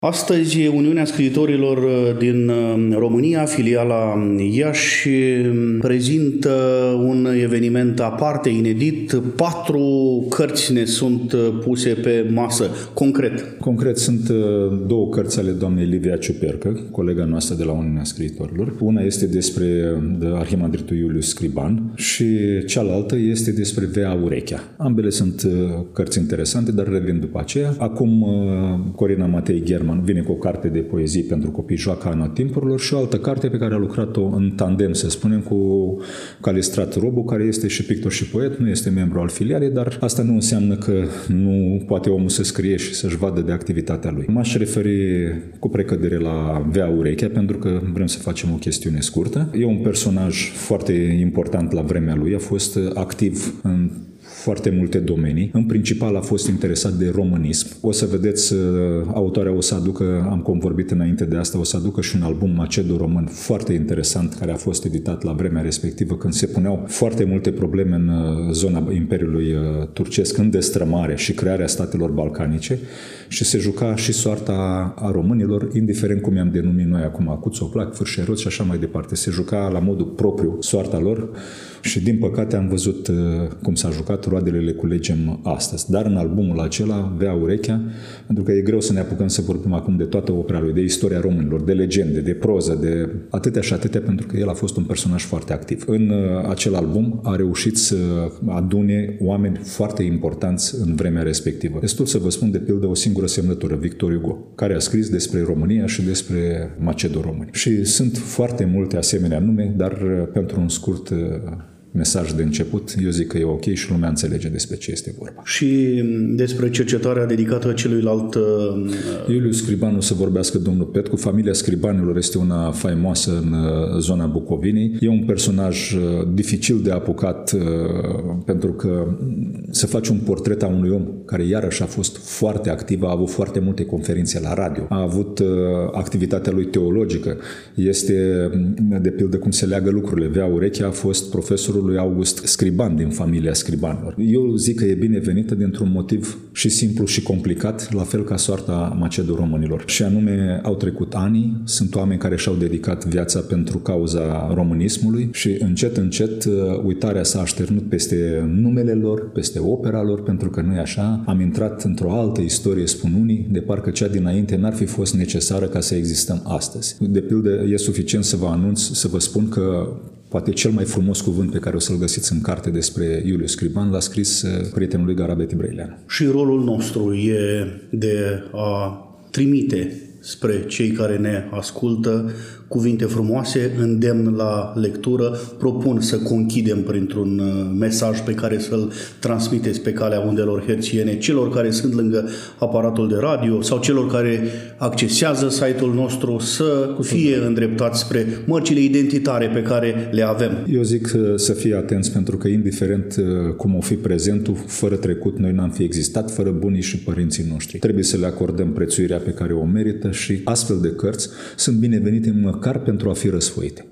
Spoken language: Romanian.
Astăzi, Uniunea Scriitorilor din România, filiala Iași, prezintă un eveniment aparte, inedit. 4 cărți ne sunt puse pe masă. Concret sunt 2 cărți ale doamnei Livia Ciupercă, colega noastră de la Uniunea Scriitorilor. Una este despre arhimandritul Iulius Scriban și cealaltă este despre Vea Urechea. Ambele sunt cărți interesante, dar revin după aceea. Acum, Corina Matei Gherman vine cu o carte de poezii pentru copii, Joaca Anotimpurilor, și o altă carte pe care a lucrat-o în tandem, să spunem, cu Calistrat Robu, care este și pictor și poet, nu este membru al filialei, dar asta nu înseamnă că nu poate omul să scrie și să-și vadă de activitatea lui. M-aș referi cu precădere la Vea Urechea, pentru că vrem să facem o chestiune scurtă. E un personaj foarte important la vremea lui, a fost activ în foarte multe domenii. În principal a fost interesat de românism. O să vedeți, autoarea o să aducă, am convorbit înainte de asta, o să aducă și un album macedo-român foarte interesant, care a fost editat la vremea respectivă, când se puneau foarte multe probleme în zona Imperiului Turcesc, în destrămare și crearea statelor balcanice, și se juca și soarta a românilor, indiferent cum i-am denumit noi acum, Cuțoplac, Fârșeroți și așa mai departe. Se juca la modul propriu soarta lor și, din păcate, am văzut cum s-a jucat, roadele le culegem astăzi. Dar în albumul acela, Vea Urechea, pentru că e greu să ne apucăm să vorbim acum de toată opera lui, de istoria românilor, de legende, de proză, de atâtea și atâtea, pentru că el a fost un personaj foarte activ. În acel album a reușit să adune oameni foarte importanți în vremea respectivă. Destul să vă spun, de pildă, o singură semnătură, Victor Hugo, care a scris despre România și despre macedo-români. Și sunt foarte multe asemenea nume, dar pentru un scurt mesaj de început, eu zic că e ok și lumea înțelege despre ce este vorba. Și despre cercetarea dedicată celuilalt... Iulius Scriban, o să vorbească domnul Petcu. Familia Scribanilor este una faimoasă în zona Bucovinei. E un personaj dificil de apucat, pentru că se face un portret a unui om care iarăși a fost foarte activ, a avut foarte multe conferințe la radio, a avut activitatea lui teologică. Este, de pildă, cum se leagă lucrurile. Vea Urechea a fost profesorul lui August Scriban din familia Scribanilor. Eu zic că e binevenită dintr-un motiv și simplu și complicat, la fel ca soarta macedo-românilor. Și anume, au trecut ani, sunt oameni care și-au dedicat viața pentru cauza românismului și încet, încet, uitarea s-a așternut peste numele lor, peste opera lor, pentru că nu e așa. Am intrat într-o altă istorie, spun unii, de parcă cea dinainte n-ar fi fost necesară ca să existăm astăzi. De pildă, e suficient să vă anunț, să vă spun că poate cel mai frumos cuvânt pe care o să-l găsiți în carte despre Iulius Scriban l-a scris prietenul lui Garabet Tibrăileanu. Și rolul nostru e de a trimite spre cei care ne ascultă cuvinte frumoase, îndemn la lectură. Propun să conchidem printr-un mesaj pe care să-l transmiteți pe calea undelor herțiene celor care sunt lângă aparatul de radio sau celor care accesează site-ul nostru, să fie îndreptați spre mărcile identitare pe care le avem. Eu zic să fie atenți, pentru că, indiferent cum o fi prezentul, fără trecut noi n-am fi existat, fără bunii și părinții noștri. Trebuie să le acordăm prețuirea pe care o merită și astfel de cărți sunt binevenite măcar pentru a fi răsfoite.